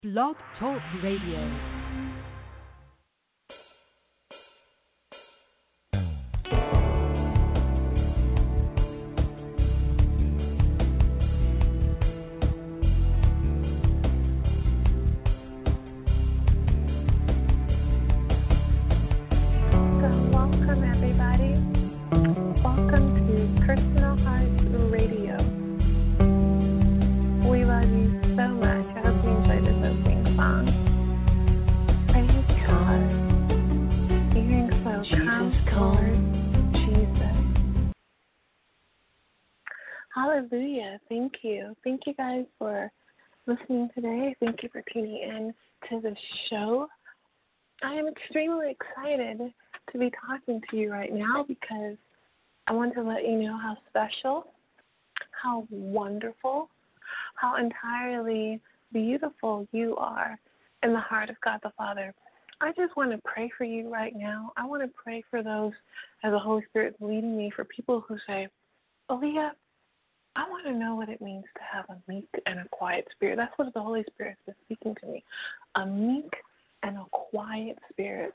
Blog Talk Radio. Hallelujah. Thank you. Thank you guys for listening today. Thank you for tuning in to the show. I am extremely excited to be talking to you right now because I want to let you know how special, how wonderful, how entirely beautiful you are in the heart of God the Father. I just want to pray for you right now. I want to pray for those as the Holy Spirit is leading me, for people who say, Aaliyah, I want to know what it means to have a meek and a quiet spirit. That's what the Holy Spirit has been speaking to me, a meek and a quiet spirit.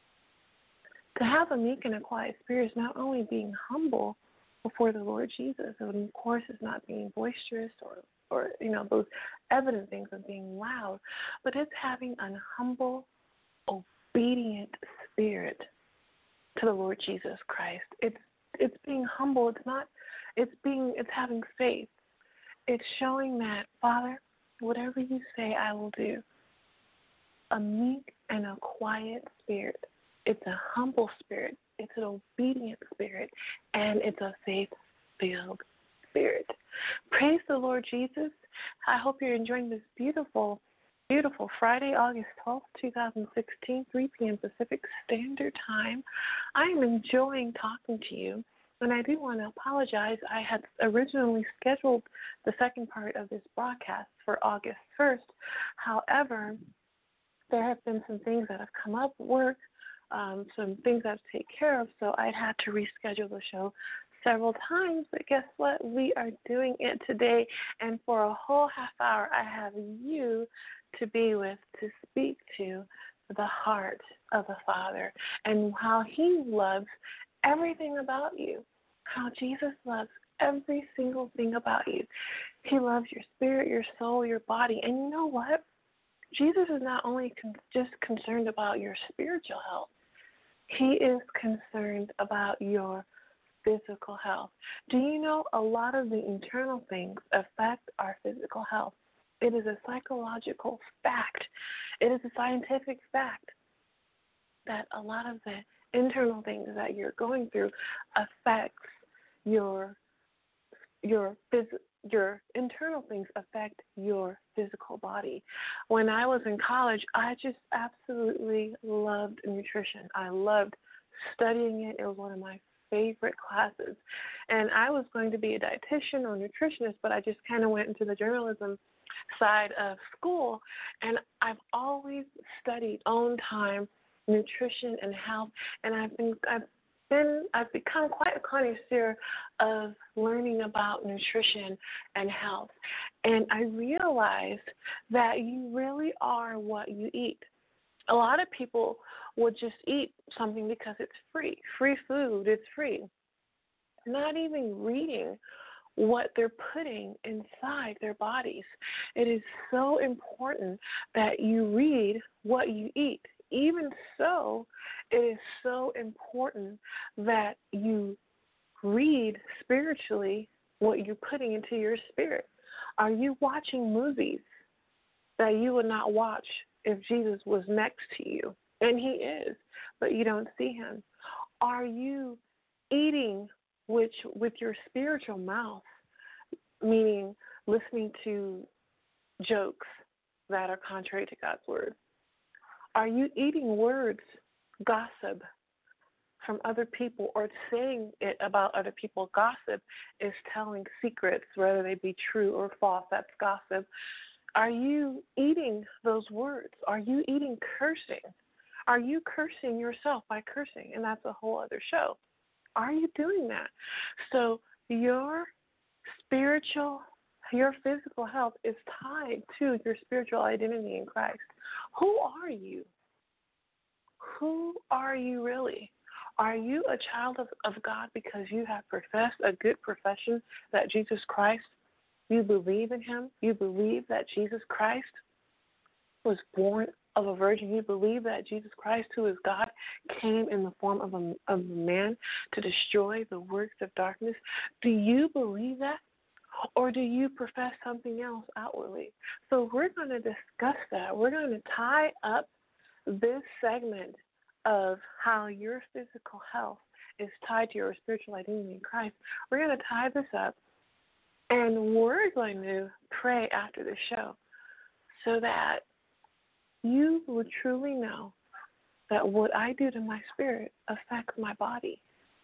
To have a meek and a quiet spirit is not only being humble before the Lord Jesus, and of course it's not being boisterous or those evident things of being loud, but it's having a humble, obedient spirit to the Lord Jesus Christ. It's being humble. It's having faith. It's showing that, Father, whatever you say, I will do. A meek and a quiet spirit. It's a humble spirit. It's an obedient spirit. And it's a faith-filled spirit. Praise the Lord Jesus. I hope you're enjoying this beautiful, beautiful Friday, August 12th, 2016, 3 p.m. Pacific Standard Time. I am enjoying talking to you. And I do want to apologize. I had originally scheduled the second part of this broadcast for August 1st. However, there have been some things that have come up at work, some things I have to take care of, so I had to reschedule the show several times. But guess what? We are doing it today, and for a whole half hour, I have you to be with, to speak to the heart of the Father and how He loves everything about you, how Jesus loves every single thing about you. He loves your spirit, your soul, your body. And you know what? Jesus is not only just concerned about your spiritual health. He is concerned about your physical health. Do you know a lot of the internal things affect our physical health? It is a psychological fact. It is a scientific fact that a lot of the internal things that you're going through affects your internal things affect your physical body. When I was in college, I just absolutely loved nutrition. I loved studying it. It was one of my favorite classes. And I was going to be a dietitian or nutritionist, but I just kind of went into the journalism side of school. And I've always studied own time nutrition and health, and I've become quite a connoisseur of learning about nutrition and health. And I realized that you really are what you eat. A lot of people would just eat something because it's free. Free food, it's free. Not even reading what they're putting inside their bodies. It is so important that you read what you eat. Even so, it is so important that you read spiritually what you're putting into your spirit. Are you watching movies that you would not watch if Jesus was next to you? And He is, but you don't see Him. Are you eating with your spiritual mouth, meaning listening to jokes that are contrary to God's word? Are you eating words, gossip from other people, or saying it about other people? Gossip is telling secrets, whether they be true or false. That's gossip. Are you eating those words? Are you eating cursing? Are you cursing yourself by cursing? And that's a whole other show. Are you doing that? So your spiritual Your physical health is tied to your spiritual identity in Christ. Who are you? Who are you really? Are you a child of God because you have professed a good profession that Jesus Christ, you believe in him? You believe that Jesus Christ was born of a virgin? You believe that Jesus Christ, who is God, came in the form of a man to destroy the works of darkness? Do you believe that? Or do you profess something else outwardly? So we're going to discuss that. We're going to tie up this segment of how your physical health is tied to your spiritual identity in Christ. We're going to tie this up, and we're going to pray after the show so that you will truly know that what I do to my spirit affects my body.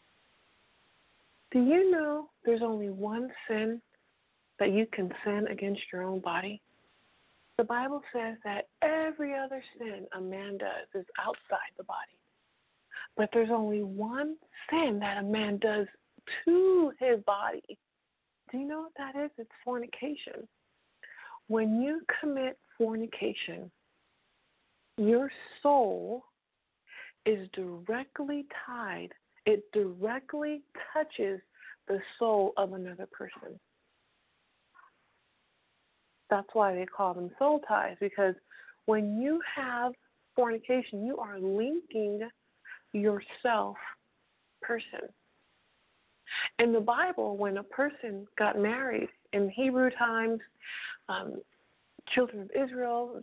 Do you know there's only one sin that you can sin against your own body? The Bible says that every other sin a man does is outside the body. But there's only one sin that a man does to his body. Do you know what that is? It's fornication. When you commit fornication, your soul is directly tied. It directly touches the soul of another person. That's why they call them soul ties, because when you have fornication, you are linking yourself person. In the Bible, when a person got married in Hebrew times, children of Israel,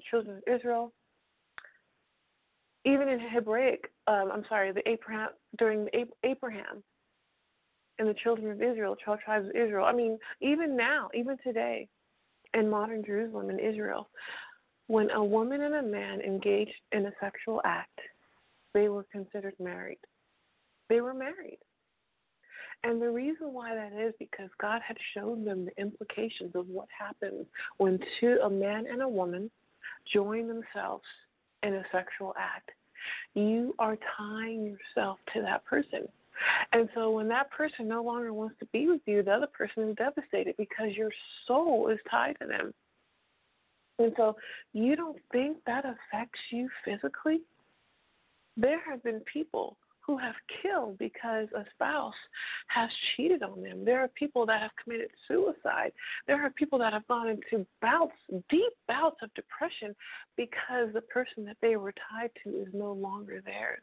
even in Hebraic, during Abraham and the children of Israel, 12 tribes of Israel. I mean, even now, even today, in modern Jerusalem and Israel, when a woman and a man engaged in a sexual act, they were considered married. They were married. And the reason why that is because God had shown them the implications of what happens when a man and a woman join themselves in a sexual act. You are tying yourself to that person. And so when that person no longer wants to be with you, the other person is devastated because your soul is tied to them. And so you don't think that affects you physically? There have been people who have killed because a spouse has cheated on them. There are people that have committed suicide. There are people that have gone into deep bouts of depression because the person that they were tied to is no longer theirs.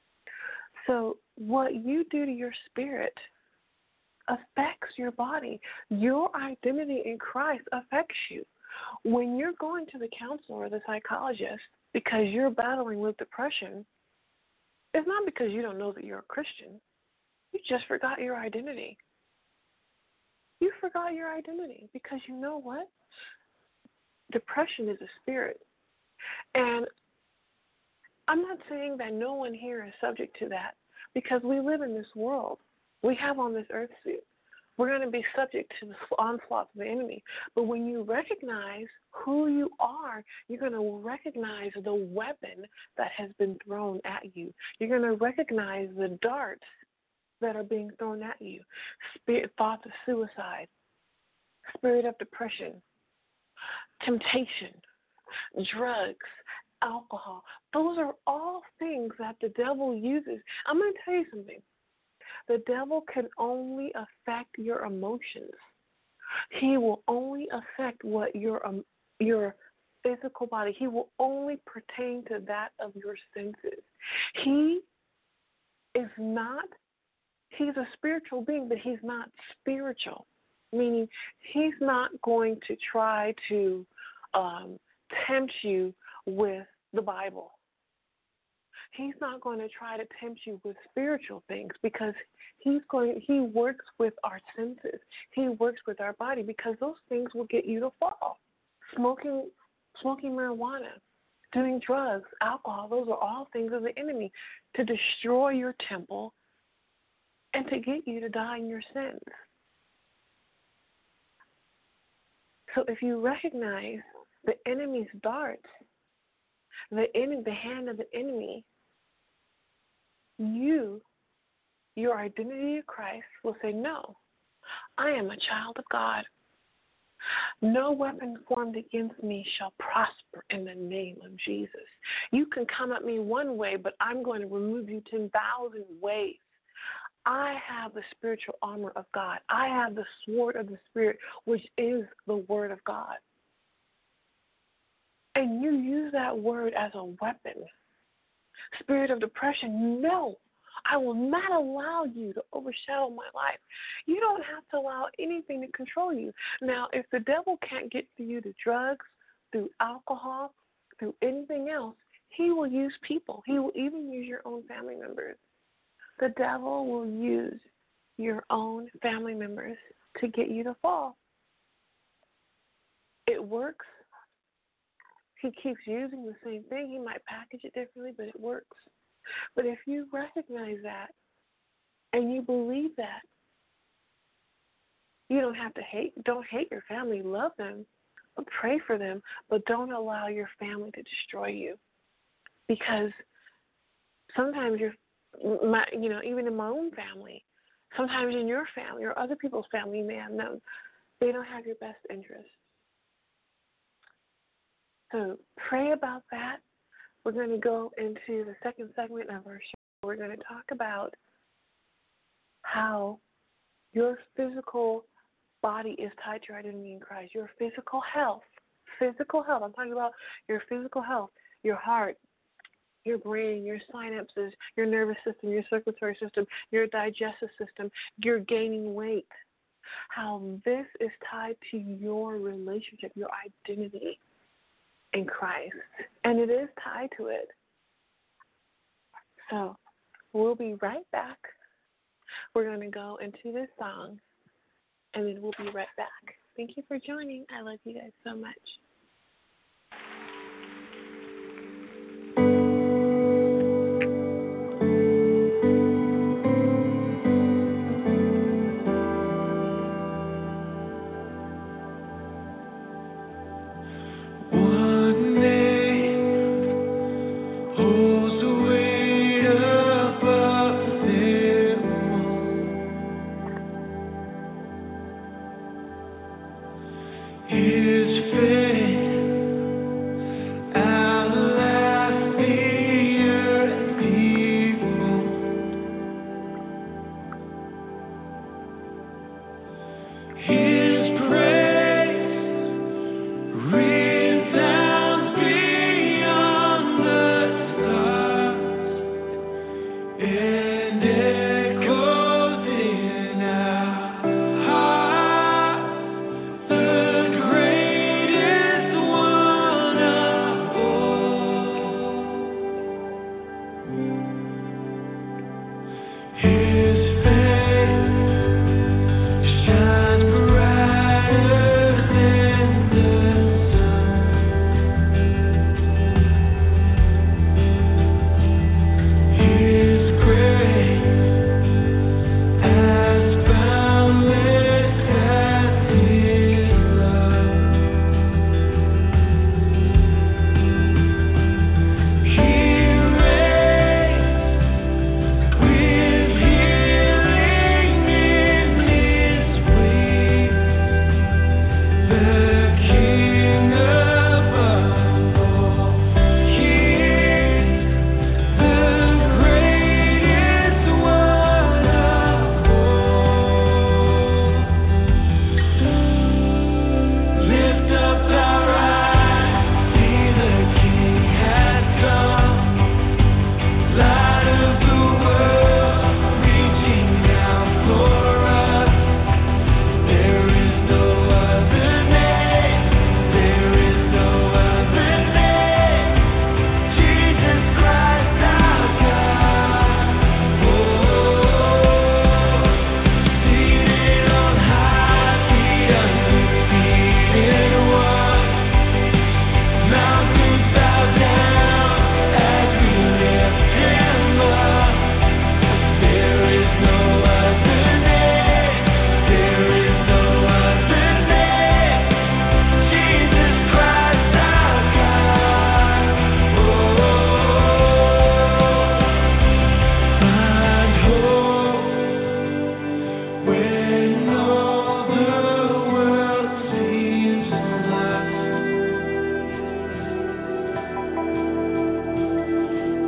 So what you do to your spirit affects your body. Your identity in Christ affects you. When you're going to the counselor or the psychologist because you're battling with depression, it's not because you don't know that you're a Christian. You just forgot your identity. You forgot your identity because you know what? Depression is a spirit. And I'm not saying that no one here is subject to that because we live in this world. We have on this earth suit. We're going to be subject to the onslaught of the enemy. But when you recognize who you are, you're going to recognize the weapon that has been thrown at you. You're going to recognize the darts that are being thrown at you. Thoughts of suicide, spirit of depression, temptation, drugs, alcohol. Those are all things that the devil uses. I'm going to tell you something. The devil can only affect your emotions. He will only affect what your physical body. He will only pertain to that of your senses. He's a spiritual being, but he's not spiritual, meaning he's not going to try to tempt you with the Bible. He's not going to try to tempt you with spiritual things because he works with our senses. He works with our body because those things will get you to fall. Smoking marijuana, doing drugs, alcohol, those are all things of the enemy to destroy your temple and to get you to die in your sins. So if you recognize the enemy's darts, the hand of the enemy, your identity in Christ will say, no, I am a child of God. No weapon formed against me shall prosper in the name of Jesus. You can come at me one way, but I'm going to remove you 10,000 ways. I have the spiritual armor of God. I have the sword of the Spirit, which is the word of God. And you use that word as a weapon. Spirit of depression, no. I will not allow you to overshadow my life. You don't have to allow anything to control you. Now, if the devil can't get to you through drugs, through alcohol, through anything else, he will use people. He will even use your own family members. The devil will use your own family members to get you to fall. It works. He keeps using the same thing. He might package it differently, but it works. But if you recognize that and you believe that, you don't have to don't hate your family, love them, but pray for them, but don't allow your family to destroy you. Because sometimes even in my own family, sometimes in your family or other people's family you may have known, they don't have your best interest. So pray about that. We're going to go into the second segment of our show. We're going to talk about how your physical body is tied to your identity in Christ. Your physical health. I'm talking about your physical health, your heart, your brain, your synapses, your nervous system, your circulatory system, your digestive system, your gaining weight. How this is tied to your relationship, your identity in Christ. And it is tied to it. So we'll be right back. We're going to go into this song, and then we'll be right back. Thank you for joining. I love you guys so much. His face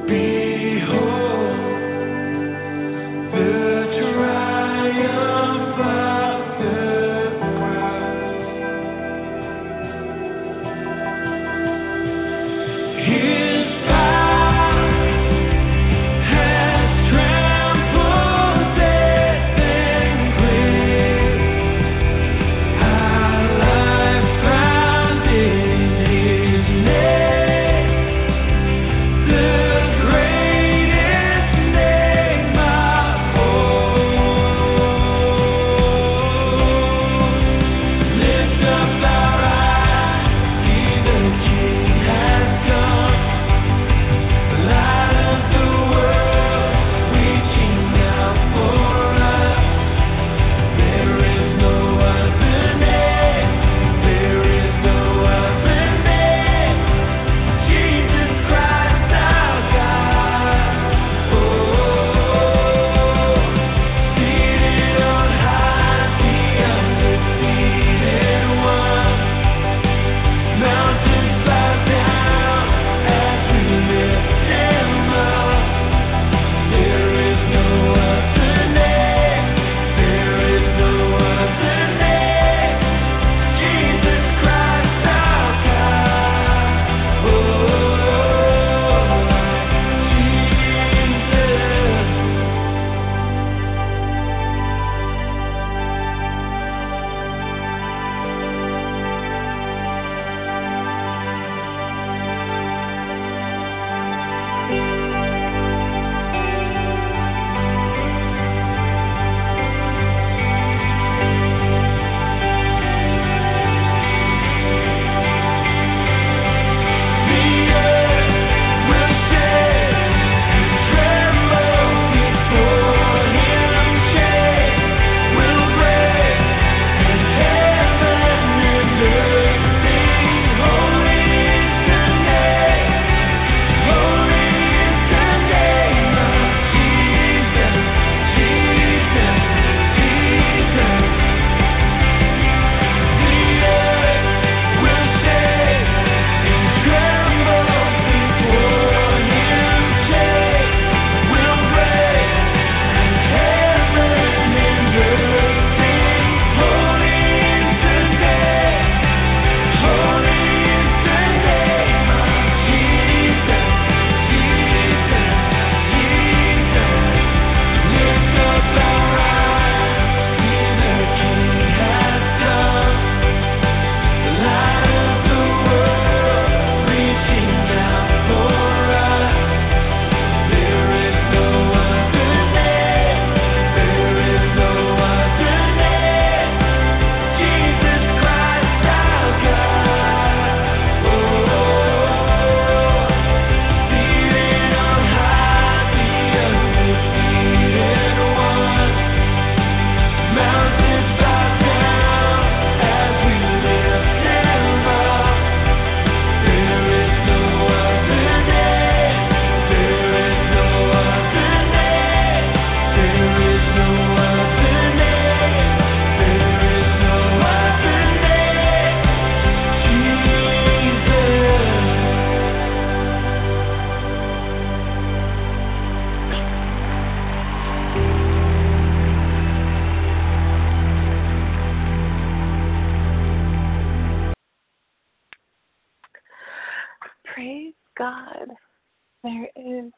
Praise God. There is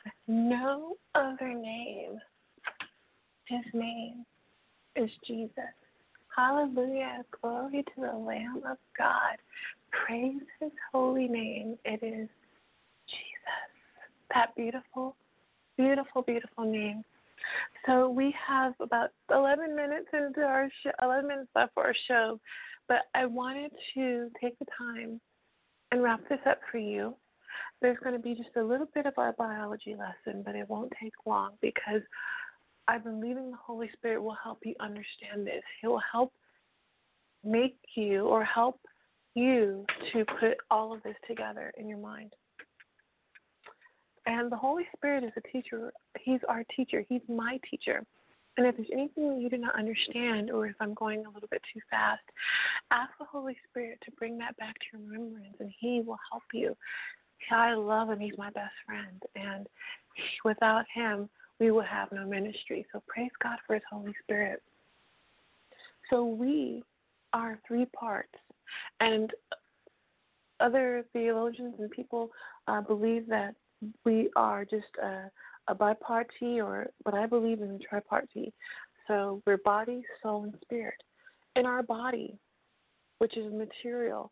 no other name. His name is Jesus. Hallelujah. Glory to the Lamb of God. Praise his holy name. It is Jesus. That beautiful, beautiful, beautiful name. So we have about 11 minutes into our show, 11 minutes left for our show, but I wanted to take the time and wrap this up for you. There's going to be just a little bit of our biology lesson, but it won't take long because I believe the Holy Spirit will help you understand this. He will help make you or help you to put all of this together in your mind. And the Holy Spirit is a teacher. He's our teacher. He's my teacher. And if there's anything that you do not understand or if I'm going a little bit too fast, ask the Holy Spirit to bring that back to your remembrance and he will help you. I love him. He's my best friend. And without him, we will have no ministry. So praise God for his Holy Spirit. So we are three parts. And other theologians and people believe that we are just a bipartite, but I believe in the tripartite. So we're body, soul, and spirit. In our body, which is material,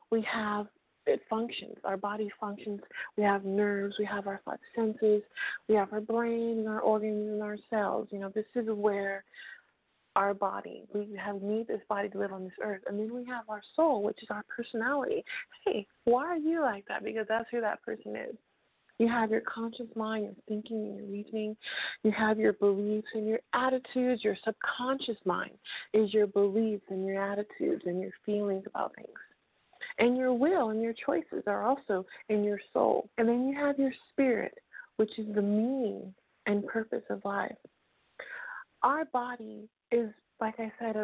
it functions. Our body functions. We have nerves. We have our five senses. We have our brain and our organs and our cells. This is where our body, we need this body to live on this earth. And then we have our soul, which is our personality. Hey, why are you like that? Because that's who that person is. You have your conscious mind, your thinking and your reasoning. You have your beliefs and your attitudes. Your subconscious mind is your beliefs and your attitudes and your feelings about things. And your will and your choices are also in your soul. And then you have your spirit, which is the meaning and purpose of life. Our body is, like I said,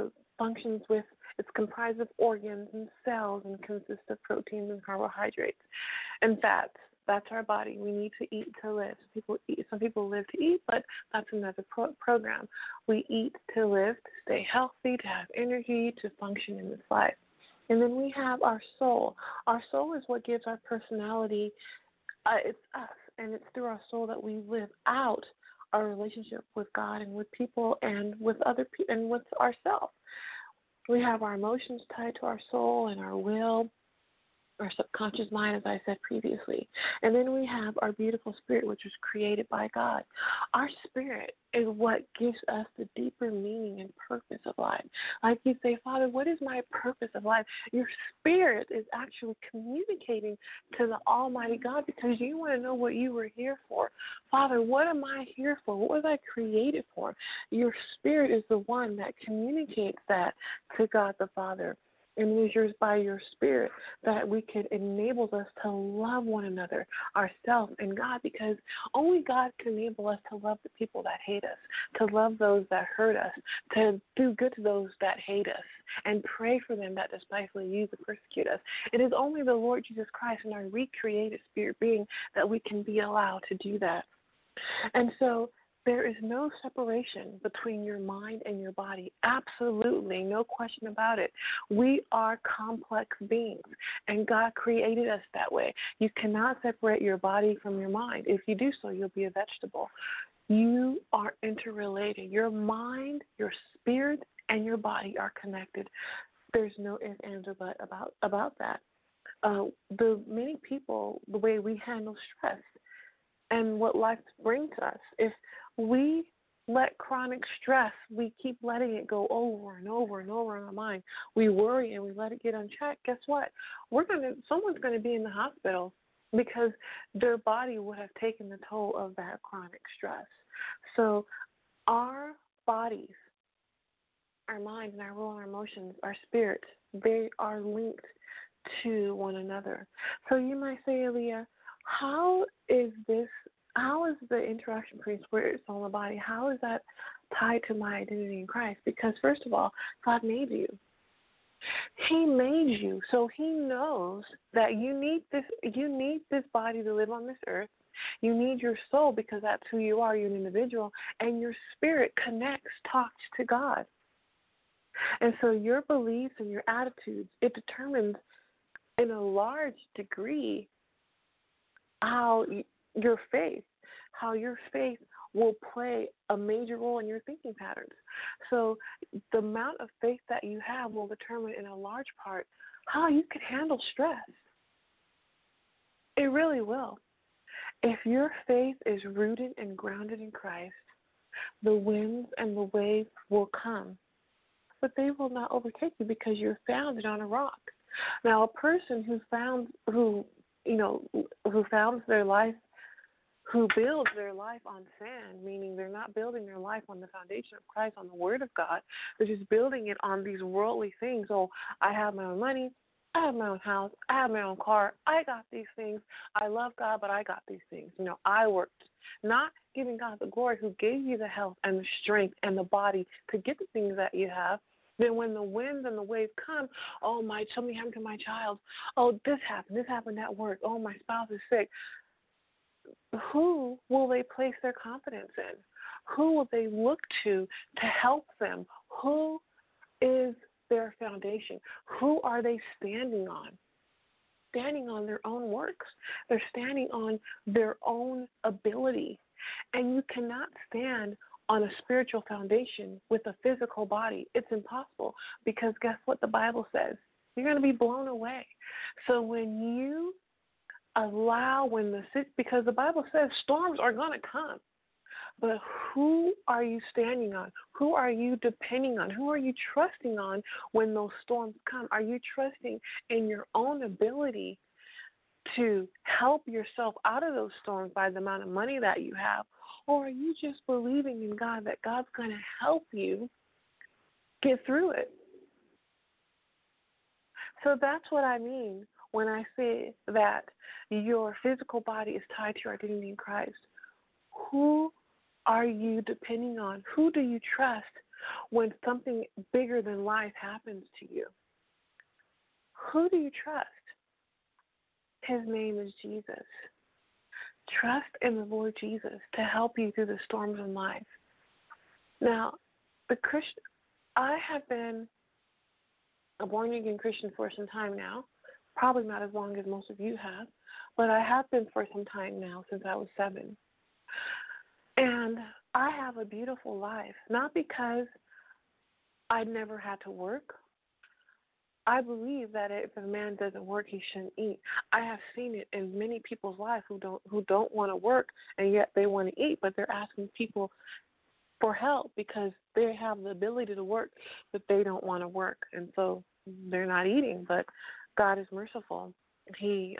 it's comprised of organs and cells and consists of proteins and carbohydrates and fats. That's our body. We need to eat to live. Some people live to eat, but that's another program. We eat to live, to stay healthy, to have energy, to function in this life. And then we have our soul. Our soul is what gives our personality. It's us, and it's through our soul that we live out our relationship with God and with people and with other people and with ourselves. We have our emotions tied to our soul and our will, our subconscious mind, as I said previously. And then we have our beautiful spirit, which was created by God. Our spirit is what gives us the deeper meaning and purpose of life. Like you say, Father, what is my purpose of life? Your spirit is actually communicating to the Almighty God because you want to know what you were here for. Father, what am I here for? What was I created for? Your spirit is the one that communicates that to God the Father. And it is yours by your spirit that enables us to love one another, ourselves, and God, because only God can enable us to love the people that hate us, to love those that hurt us, to do good to those that hate us, and pray for them that despitefully use and persecute us. It is only the Lord Jesus Christ and our recreated spirit being that we can be allowed to do that. And so there is no separation between your mind and your body. Absolutely, no question about it. We are complex beings, and God created us that way. You cannot separate your body from your mind. If you do so, you'll be a vegetable. You are interrelated. Your mind, your spirit, and your body are connected. There's no ifs, ands, or buts about that. Many people, the way we handle stress and what life brings to us, if we let chronic stress, we keep letting it go over and over and over in our mind. We worry and we let it get unchecked. Guess what? Someone's going to be in the hospital because their body would have taken the toll of that chronic stress. So our bodies, our minds, and our will and our emotions, our spirits, they are linked to one another. So you might say, Aaliyah, how is the interaction between spirit, soul, and body, how is that tied to my identity in Christ? Because first of all, God made you. He made you, so he knows that you need this body to live on this earth. You need your soul because that's who you are. You're an individual, and your spirit talks to God. And so your beliefs and your attitudes, it determines in a large degree how your faith will play a major role in your thinking patterns. So the amount of faith that you have will determine in a large part how you can handle stress. It really will. If your faith is rooted and grounded in Christ, the winds and the waves will come, but they will not overtake you because you're founded on a rock. Now, a person who founds their life, who builds their life on sand, meaning they're not building their life on the foundation of Christ, on the Word of God, they're just building it on these worldly things. Oh, I have my own money, I have my own house, I have my own car, I got these things. I love God, but I got these things. I worked. Not giving God the glory who gave you the health and the strength and the body to get the things that you have. Then when the winds and the waves come, oh, something happened to my child. Oh, this happened at work. Oh, my spouse is sick. Who will they place their confidence in? Who will they look to help them? Who is their foundation? Who are they standing on? Standing on their own works. They're standing on their own ability. And you cannot stand on a spiritual foundation with a physical body. It's impossible, because guess what the Bible says? You're going to be blown away. So when you because the Bible says storms are going to come, but who are you standing on? Who are you depending on? Who are you trusting on when those storms come? Are you trusting in your own ability to help yourself out of those storms by the amount of money that you have? Or are you just believing in God that God's going to help you get through it? So that's what I mean when I say that your physical body is tied to your identity in Christ. Who are you depending on? Who do you trust when something bigger than life happens to you? Who do you trust? His name is Jesus. Trust in the Lord Jesus to help you through the storms in life. Now, I have been a born-again Christian for some time now, probably not as long as most of you have, but I have been for some time now, since I was 7. And I have a beautiful life, not because I never had to work. I believe that if a man doesn't work, he shouldn't eat. I have seen it in many people's lives who don't want to work, and yet they want to eat, but they're asking people for help because they have the ability to work, but they don't want to work, and so they're not eating. But God is merciful. He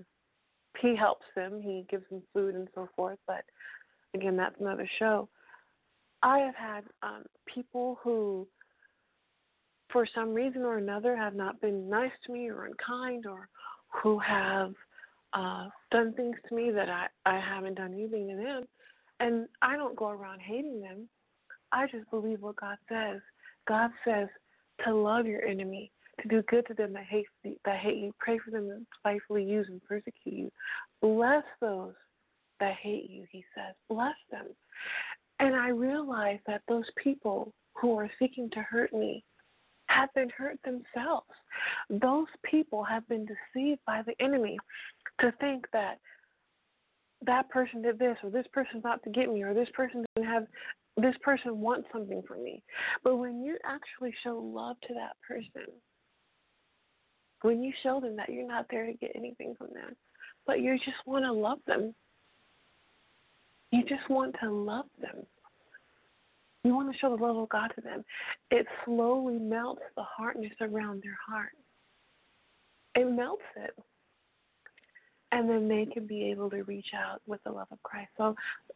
helps them. He gives them food and so forth. But again, that's another show. I have had people who, for some reason or another, have not been nice to me or unkind, or who have done things to me that I haven't done anything to them. And I don't go around hating them. I just believe what God says. God says to love your enemy, to do good to them that hate you, pray for them that spitefully use and persecute you. Bless those that hate you, he says. Bless them. And I realize that those people who are seeking to hurt me have been hurt themselves. Those people have been deceived by the enemy to think that that person did this, or this person's out to get me, or this person wants something from me. But when you actually show love to that person, when you show them that you're not there to get anything from them, but you just want to love them, you just want to love them, you want to show the love of God to them, it slowly melts the hardness around their heart. It melts it. And then they can be able to reach out with the love of Christ. So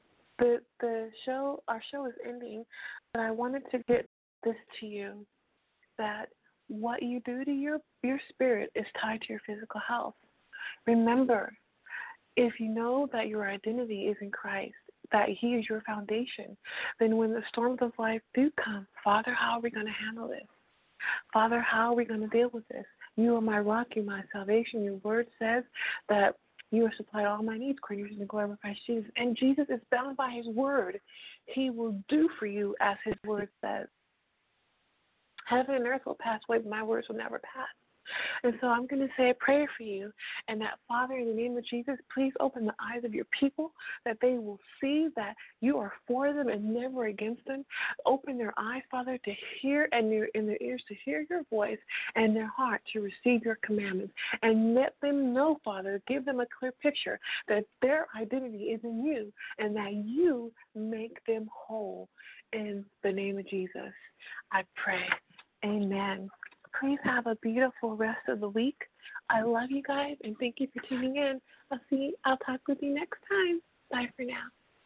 our show is ending, but I wanted to get this to you, that what you do to your spirit is tied to your physical health. Remember, if you know that your identity is in Christ, that he is your foundation, then when the storms of life do come, Father, how are we going to handle this? Father, how are we going to deal with this? You are my rock, you are my salvation. Your word says that you have supplied all my needs, according to the glory of Christ Jesus. And Jesus is bound by his word. He will do for you as his word says. Heaven and earth will pass away, but my words will never pass. And so I'm going to say a prayer for you, and that, Father, in the name of Jesus, please open the eyes of your people, that they will see that you are for them and never against them. Open their eyes, Father, to hear, and in their ears to hear your voice, and their heart to receive your commandments. And let them know, Father, give them a clear picture that their identity is in you, and that you make them whole. In the name of Jesus, I pray. Amen. Please have a beautiful rest of the week. I love you guys, and thank you for tuning in. I'll talk with you next time. Bye for now.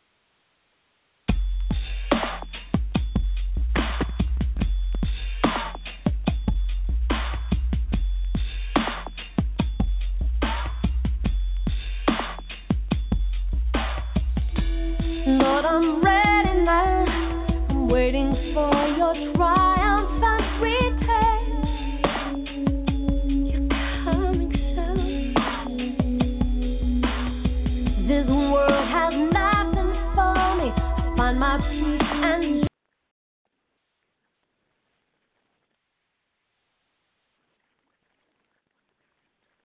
Lord, I'm ready now. I'm waiting for your triumphant return. my peace and